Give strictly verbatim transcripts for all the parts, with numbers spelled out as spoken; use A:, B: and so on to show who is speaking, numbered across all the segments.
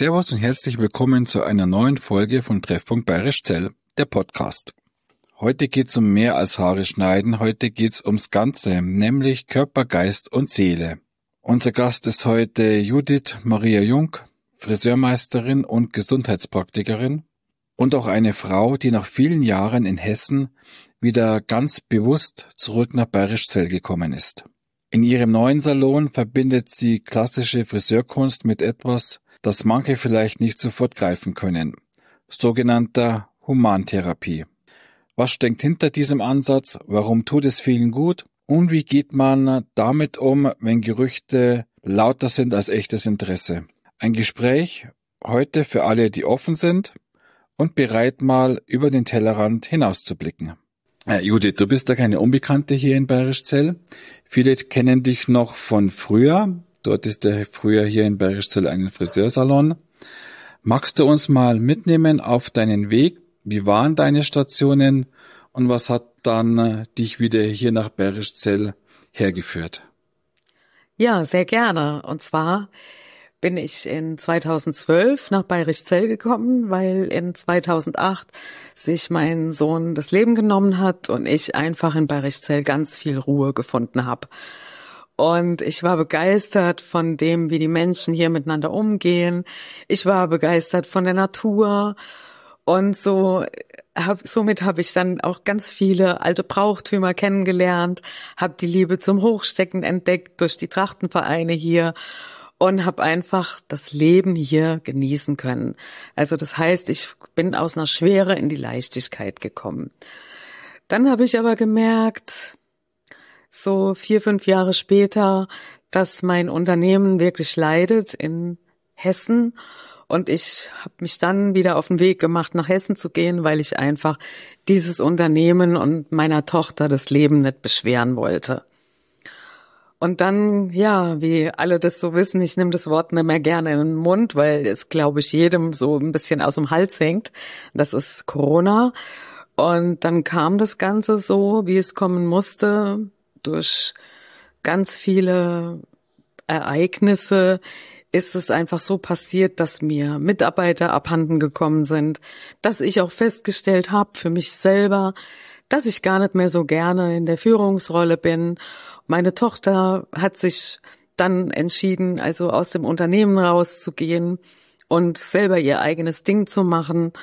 A: Servus und herzlich willkommen zu einer neuen Folge von Treffpunkt Bayerisch Zell, der Podcast. Heute geht's um mehr als Haare schneiden, heute geht's ums Ganze, nämlich Körper, Geist und Seele. Unser Gast ist heute Judith Maria Jung, Friseurmeisterin und Gesundheitspraktikerin und auch eine Frau, die nach vielen Jahren in Hessen wieder ganz bewusst zurück nach Bayerisch Zell gekommen ist. In ihrem neuen Salon verbindet sie klassische Friseurkunst mit etwas, das manche vielleicht nicht sofort greifen können, sogenannter Humantherapie. Was steckt hinter diesem Ansatz, warum tut es vielen gut und wie geht man damit um, wenn Gerüchte lauter sind als echtes Interesse? Ein Gespräch heute für alle, die offen sind und bereit mal über den Tellerrand hinauszublicken. Äh, Judith, du bist ja keine Unbekannte hier in Bayerisch Zell. Viele kennen dich noch von früher. Dort ist ja früher hier in Bayerisch Zell ein Friseursalon. Magst du uns mal mitnehmen auf deinen Weg? Wie waren deine Stationen und was hat dann äh, dich wieder hier nach Bayerisch Zell hergeführt?
B: Ja, sehr gerne. Und zwar bin ich in zweitausendzwölf nach Bayerisch Zell gekommen, weil in zweitausendacht sich mein Sohn das Leben genommen hat und ich einfach in Bayerisch Zell ganz viel Ruhe gefunden habe. Und ich war begeistert von dem, wie die Menschen hier miteinander umgehen. Ich war begeistert von der Natur. Und so hab, somit habe ich dann auch ganz viele alte Brauchtümer kennengelernt, habe die Liebe zum Hochstecken entdeckt durch die Trachtenvereine hier und habe einfach das Leben hier genießen können. Also das heißt, ich bin aus einer Schwere in die Leichtigkeit gekommen. Dann habe ich aber gemerkt, so vier, fünf Jahre später, dass mein Unternehmen wirklich leidet in Hessen. Und ich habe mich dann wieder auf den Weg gemacht, nach Hessen zu gehen, weil ich einfach dieses Unternehmen und meiner Tochter das Leben nicht beschweren wollte. Und dann, ja, wie alle das so wissen, ich nehme das Wort nicht mehr gerne in den Mund, weil es, glaube ich, jedem so ein bisschen aus dem Hals hängt. Das ist Corona. Und dann kam das Ganze so, wie es kommen musste, durch ganz viele Ereignisse ist es einfach so passiert, dass mir Mitarbeiter abhanden gekommen sind, dass ich auch festgestellt habe für mich selber, dass ich gar nicht mehr so gerne in der Führungsrolle bin. Meine Tochter hat sich dann entschieden, also aus dem Unternehmen rauszugehen und selber ihr eigenes Ding zu machen.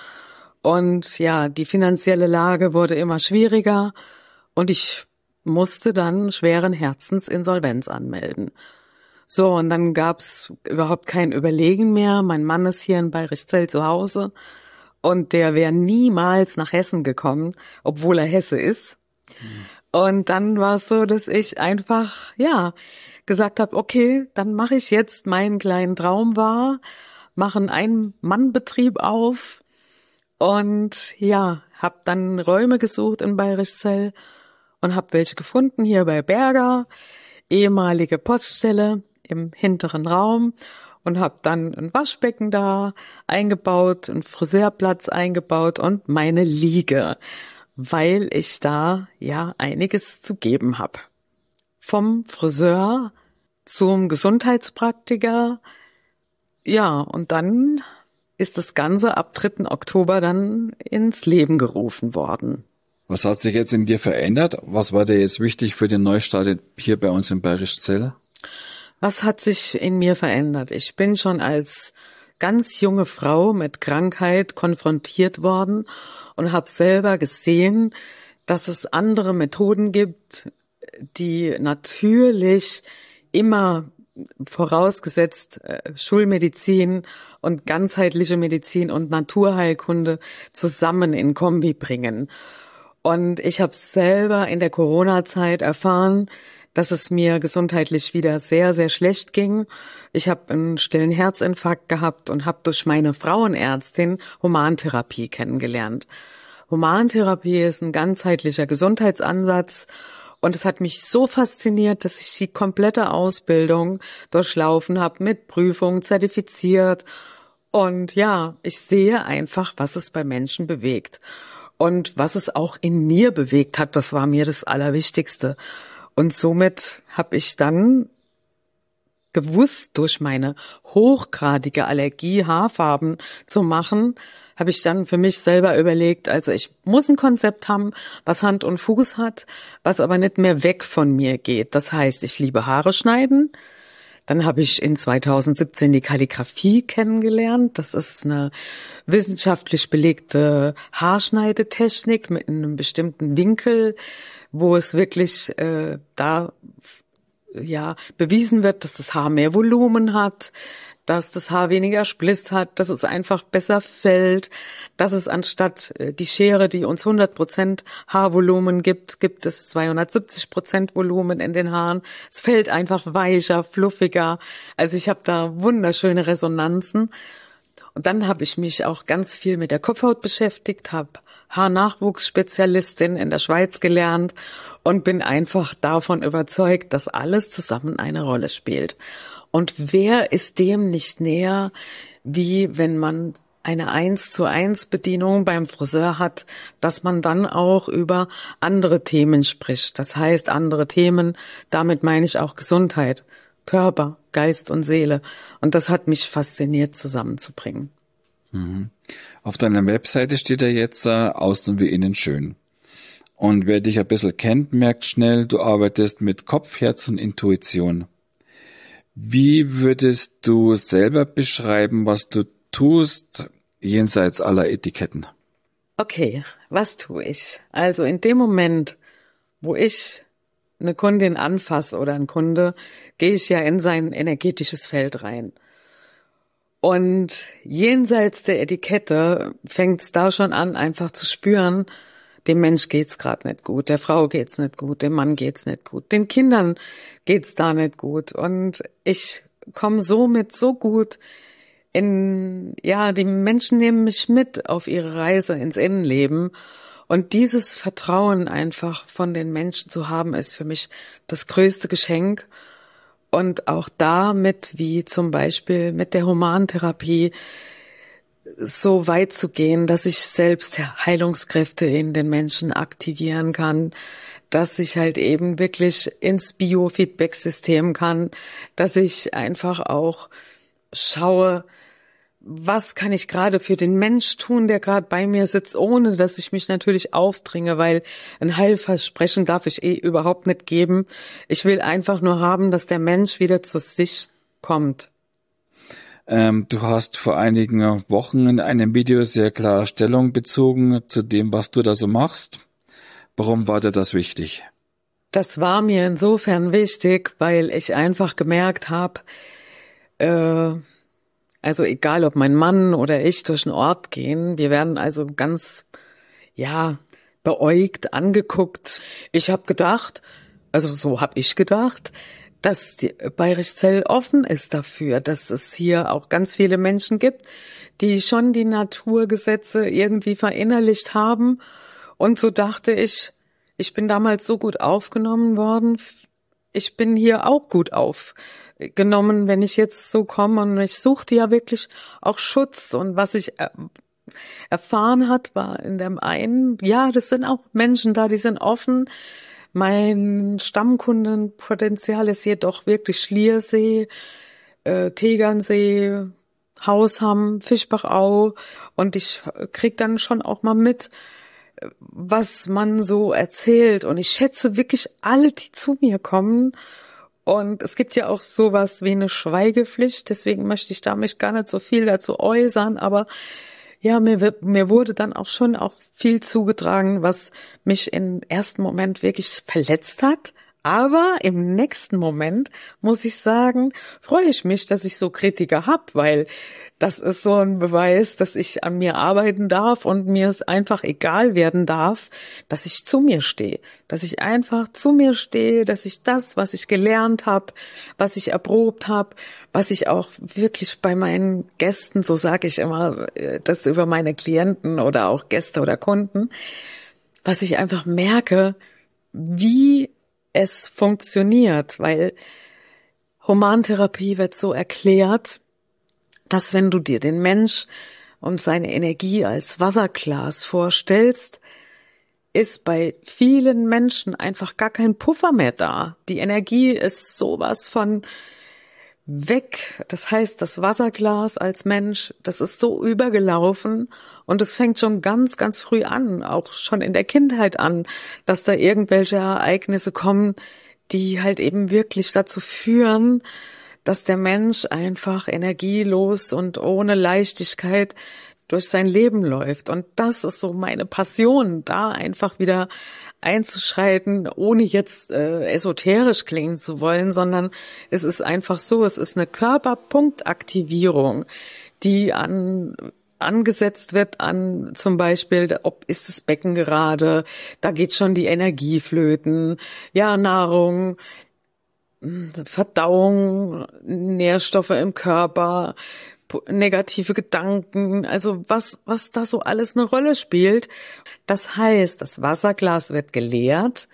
B: Und ja, die finanzielle Lage wurde immer schwieriger und ich musste dann schweren Herzens Insolvenz anmelden. So, und dann gab's überhaupt kein Überlegen mehr. Mein Mann ist hier in Bayerisch Zell zu Hause und der wäre niemals nach Hessen gekommen, obwohl er Hesse ist. Mhm. Und dann war es so, dass ich einfach, ja, gesagt habe, okay, dann mache ich jetzt meinen kleinen Traum wahr, mache einen Ein-Mann-Betrieb auf und ja, habe dann Räume gesucht in Bayerisch Zell und habe welche gefunden hier bei Berger, ehemalige Poststelle im hinteren Raum und habe dann ein Waschbecken da eingebaut, einen Friseurplatz eingebaut und meine Liege, weil ich da ja einiges zu geben habe. Vom Friseur zum Gesundheitspraktiker, ja, und dann ist das Ganze ab dritten Oktober dann ins Leben gerufen worden.
A: Was hat sich jetzt in dir verändert? Was war dir jetzt wichtig für den Neustart hier bei uns in Bayerisch Zell?
B: Was hat sich in mir verändert? Ich bin schon als ganz junge Frau mit Krankheit konfrontiert worden und habe selber gesehen, dass es andere Methoden gibt, die natürlich immer vorausgesetzt äh, Schulmedizin und ganzheitliche Medizin und Naturheilkunde zusammen in Kombi bringen. Und ich habe selber in der Corona-Zeit erfahren, dass es mir gesundheitlich wieder sehr, sehr schlecht ging. Ich habe einen stillen Herzinfarkt gehabt und habe durch meine Frauenärztin Humantherapie kennengelernt. Humantherapie ist ein ganzheitlicher Gesundheitsansatz und es hat mich so fasziniert, dass ich die komplette Ausbildung durchlaufen habe, mit Prüfungen zertifiziert. Und ja, ich sehe einfach, was es bei Menschen bewegt. Und was es auch in mir bewegt hat, das war mir das Allerwichtigste. Und somit habe ich dann gewusst, durch meine hochgradige Allergie Haarfarben zu machen, habe ich dann für mich selber überlegt, also ich muss ein Konzept haben, was Hand und Fuß hat, was aber nicht mehr weg von mir geht. Das heißt, ich liebe Haare schneiden. Dann habe ich in zweitausendsiebzehn die Kalligraphie kennengelernt. Das ist eine wissenschaftlich belegte Haarschneidetechnik mit einem bestimmten Winkel, wo es wirklich äh, da ja bewiesen wird, dass das Haar mehr Volumen hat, dass das Haar weniger Spliss hat, dass es einfach besser fällt, dass es anstatt die Schere, die uns hundert Prozent Haarvolumen gibt, gibt es zweihundertsiebzig Prozent Volumen in den Haaren. Es fällt einfach weicher, fluffiger. Also ich habe da wunderschöne Resonanzen. Und dann habe ich mich auch ganz viel mit der Kopfhaut beschäftigt, habe Haarnachwuchsspezialistin in der Schweiz gelernt und bin einfach davon überzeugt, dass alles zusammen eine Rolle spielt. Und wer ist dem nicht näher, wie wenn man eine eins zu eins Bedienung beim Friseur hat, dass man dann auch über andere Themen spricht. Das heißt, andere Themen, damit meine ich auch Gesundheit, Körper, Geist und Seele. Und das hat mich fasziniert, zusammenzubringen.
A: Mhm. Auf deiner Webseite steht ja jetzt äh, außen wie innen schön. Und wer dich ein bisschen kennt, merkt schnell, du arbeitest mit Kopf, Herz und Intuition. Wie würdest du selber beschreiben, was du tust, jenseits aller Etiketten?
B: Okay, was tue ich? Also in dem Moment, wo ich eine Kundin anfasse oder einen Kunde, gehe ich ja in sein energetisches Feld rein. Und jenseits der Etikette fängt es da schon an, einfach zu spüren, dem Mensch geht's gerade nicht gut, der Frau geht's nicht gut, dem Mann geht's nicht gut, den Kindern geht's da nicht gut. Und ich komme somit so gut in, ja, die Menschen nehmen mich mit auf ihre Reise ins Innenleben. Und dieses Vertrauen einfach von den Menschen zu haben, ist für mich das größte Geschenk. Und auch damit, wie zum Beispiel mit der Humantherapie, so weit zu gehen, dass ich selbst Heilungskräfte in den Menschen aktivieren kann, dass ich halt eben wirklich ins Biofeedback-System kann, dass ich einfach auch schaue, was kann ich gerade für den Mensch tun, der gerade bei mir sitzt, ohne dass ich mich natürlich aufdringe, weil ein Heilversprechen darf ich eh überhaupt nicht geben. Ich will einfach nur haben, dass der Mensch wieder zu sich kommt.
A: Ähm, du hast vor einigen Wochen in einem Video sehr klar Stellung bezogen zu dem, was du da so machst. Warum war dir das wichtig?
B: Das war mir insofern wichtig, weil ich einfach gemerkt habe, äh, also egal, ob mein Mann oder ich durch den Ort gehen, wir werden also ganz, ja, beäugt, angeguckt. Ich habe gedacht, also so habe ich gedacht, dass die Bayrischzell offen ist dafür, dass es hier auch ganz viele Menschen gibt, die schon die Naturgesetze irgendwie verinnerlicht haben. Und so dachte ich, ich bin damals so gut aufgenommen worden, ich bin hier auch gut aufgenommen, wenn ich jetzt so komme. Und ich suchte ja wirklich auch Schutz. Und was ich erfahren hat, war in dem einen, ja, das sind auch Menschen da, die sind offen. Mein Stammkundenpotenzial ist jedoch wirklich Schliersee, äh, Tegernsee, Hausham, Fischbachau. Und ich krieg dann schon auch mal mit, was man so erzählt. Und ich schätze wirklich alle, die zu mir kommen. Und es gibt ja auch sowas wie eine Schweigepflicht. Deswegen möchte ich da mich gar nicht so viel dazu äußern. Aber ja, mir, mir wurde dann auch schon auch viel zugetragen, was mich im ersten Moment wirklich verletzt hat. Aber im nächsten Moment, muss ich sagen, freue ich mich, dass ich so Kritiker hab, weil das ist so ein Beweis, dass ich an mir arbeiten darf und mir es einfach egal werden darf, dass ich zu mir stehe, dass ich einfach zu mir stehe, dass ich das, was ich gelernt habe, was ich erprobt habe, was ich auch wirklich bei meinen Gästen, so sage ich immer, das über meine Klienten oder auch Gäste oder Kunden, was ich einfach merke, wie es funktioniert, weil Humantherapie wird so erklärt, dass wenn du dir den Mensch und seine Energie als Wasserglas vorstellst, ist bei vielen Menschen einfach gar kein Puffer mehr da. Die Energie ist sowas von weg. Das heißt, das Wasserglas als Mensch, das ist so übergelaufen und es fängt schon ganz, ganz früh an, auch schon in der Kindheit an, dass da irgendwelche Ereignisse kommen, die halt eben wirklich dazu führen, dass der Mensch einfach energielos und ohne Leichtigkeit durch sein Leben läuft. Und das ist so meine Passion, da einfach wieder einzuschreiten, ohne jetzt äh, esoterisch klingen zu wollen, sondern es ist einfach so, es ist eine Körperpunktaktivierung, die an angesetzt wird an zum Beispiel, ob ist das Becken gerade, da geht schon die Energie flöten, ja, Nahrung, Verdauung, Nährstoffe im Körper, negative Gedanken, also was, was da so alles eine Rolle spielt. Das heißt, das Wasserglas wird geleert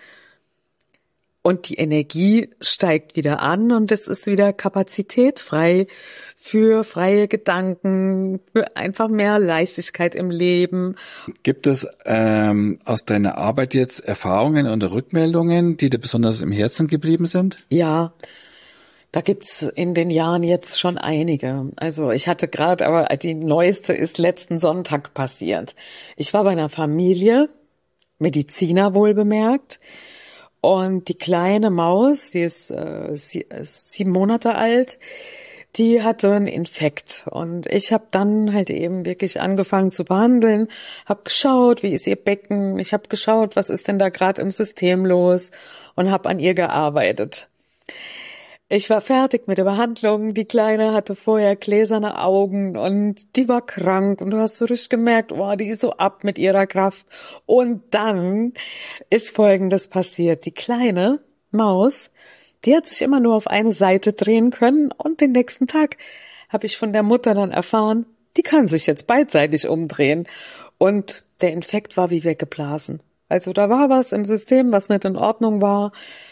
B: und die Energie steigt wieder an und es ist wieder Kapazität frei für freie Gedanken, für einfach mehr Leichtigkeit im Leben.
A: Gibt es ähm, aus deiner Arbeit jetzt Erfahrungen oder Rückmeldungen, die dir besonders im Herzen geblieben sind?
B: Ja, da gibt's in den Jahren jetzt schon einige. Also ich hatte gerade, aber die neueste ist letzten Sonntag passiert. Ich war bei einer Familie, Mediziner wohlbemerkt, und die kleine Maus, die ist, äh, sie ist sieben Monate alt, die hatte einen Infekt. Und ich habe dann halt eben wirklich angefangen zu behandeln, habe geschaut, wie ist ihr Becken, ich habe geschaut, was ist denn da gerade im System los und habe an ihr gearbeitet. Ich war fertig mit der Behandlung. Die Kleine hatte vorher gläserne Augen und die war krank und du hast so richtig gemerkt, oh, die ist so ab mit ihrer Kraft. Und dann ist Folgendes passiert. Die kleine Maus, die hat sich immer nur auf eine Seite drehen können und den nächsten Tag habe ich von der Mutter dann erfahren, die kann sich jetzt beidseitig umdrehen. Und der Infekt war wie weggeblasen. Also da war was im System, was nicht in Ordnung war.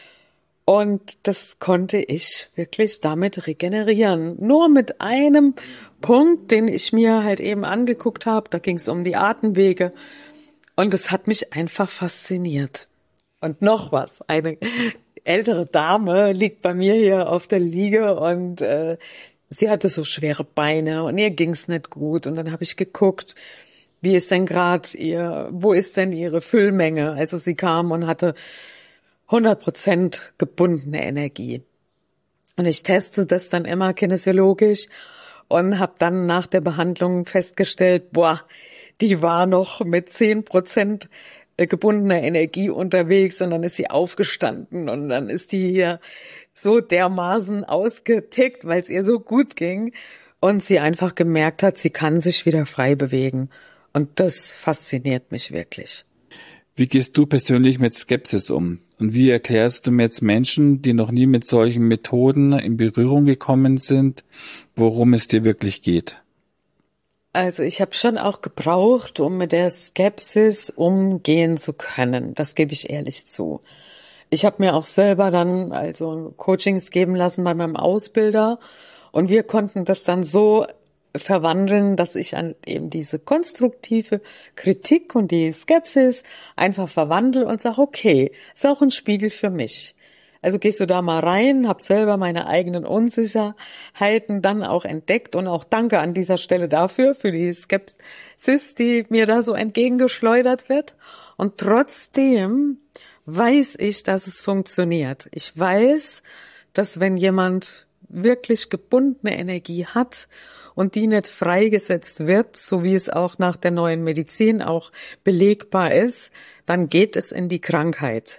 B: Und das konnte ich wirklich damit regenerieren. Nur mit einem Punkt, den ich mir halt eben angeguckt habe, da ging es um die Atemwege. Und es hat mich einfach fasziniert. Und noch was, eine ältere Dame liegt bei mir hier auf der Liege und äh, sie hatte so schwere Beine und ihr ging's nicht gut. Und dann habe ich geguckt, wie ist denn gerade ihr, wo ist denn ihre Füllmenge? Also sie kam und hatte hundert Prozent gebundene Energie. Und ich teste das dann immer kinesiologisch und habe dann nach der Behandlung festgestellt, boah, die war noch mit zehn Prozent gebundener Energie unterwegs und dann ist sie aufgestanden und dann ist die hier so dermaßen ausgetickt, weil es ihr so gut ging und sie einfach gemerkt hat, sie kann sich wieder frei bewegen. Und das fasziniert mich wirklich.
A: Wie gehst du persönlich mit Skepsis um? Und wie erklärst du mir jetzt Menschen, die noch nie mit solchen Methoden in Berührung gekommen sind, worum es dir wirklich geht?
B: Also ich habe schon auch gebraucht, um mit der Skepsis umgehen zu können. Das gebe ich ehrlich zu. Ich habe mir auch selber dann also Coachings geben lassen bei meinem Ausbilder und wir konnten das dann so verwandeln, dass ich an eben diese konstruktive Kritik und die Skepsis einfach verwandle und sage, okay, ist auch ein Spiegel für mich. Also gehst du da mal rein, hab selber meine eigenen Unsicherheiten dann auch entdeckt und auch danke an dieser Stelle dafür, für die Skepsis, die mir da so entgegengeschleudert wird. Und trotzdem weiß ich, dass es funktioniert. Ich weiß, dass wenn jemand wirklich gebundene Energie hat und die nicht freigesetzt wird, so wie es auch nach der neuen Medizin auch belegbar ist, dann geht es in die Krankheit.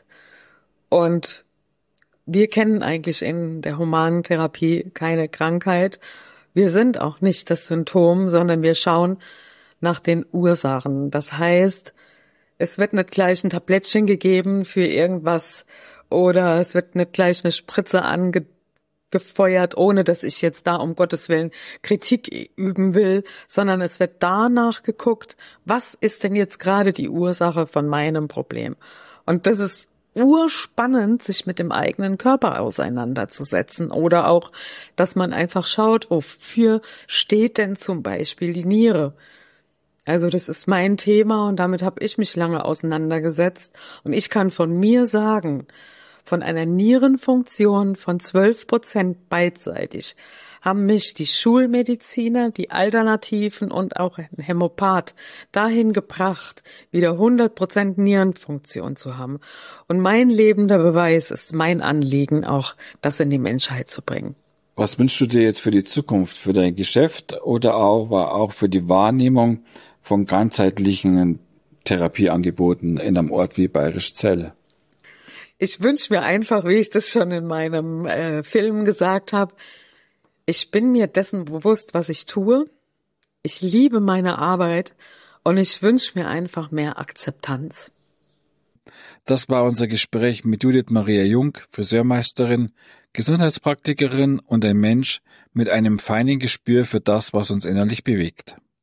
B: Und wir kennen eigentlich in der humanen Therapie keine Krankheit. Wir sind auch nicht das Symptom, sondern wir schauen nach den Ursachen. Das heißt, es wird nicht gleich ein Tablettchen gegeben für irgendwas oder es wird nicht gleich eine Spritze angefeuert, ohne dass ich jetzt da um Gottes Willen Kritik üben will, sondern es wird danach geguckt, was ist denn jetzt gerade die Ursache von meinem Problem? Und das ist urspannend, sich mit dem eigenen Körper auseinanderzusetzen oder auch, dass man einfach schaut, wofür steht denn zum Beispiel die Niere? Also das ist mein Thema und damit habe ich mich lange auseinandergesetzt und ich kann von mir sagen, von einer Nierenfunktion von zwölf Prozent beidseitig haben mich die Schulmediziner, die Alternativen und auch ein Hämopath dahin gebracht, wieder hundert Prozent Nierenfunktion zu haben. Und mein lebender Beweis ist mein Anliegen, auch das in die Menschheit zu bringen.
A: Was wünschst du dir jetzt für die Zukunft, für dein Geschäft oder auch, auch für die Wahrnehmung von ganzheitlichen Therapieangeboten in einem Ort wie Bayrischzell?
B: Ich wünsche mir einfach, wie ich das schon in meinem äh, Film gesagt habe, ich bin mir dessen bewusst, was ich tue. Ich liebe meine Arbeit und ich wünsche mir einfach mehr Akzeptanz.
A: Das war unser Gespräch mit Judith Maria Jung, Friseurmeisterin, Gesundheitspraktikerin und ein Mensch mit einem feinen Gespür für das, was uns innerlich bewegt.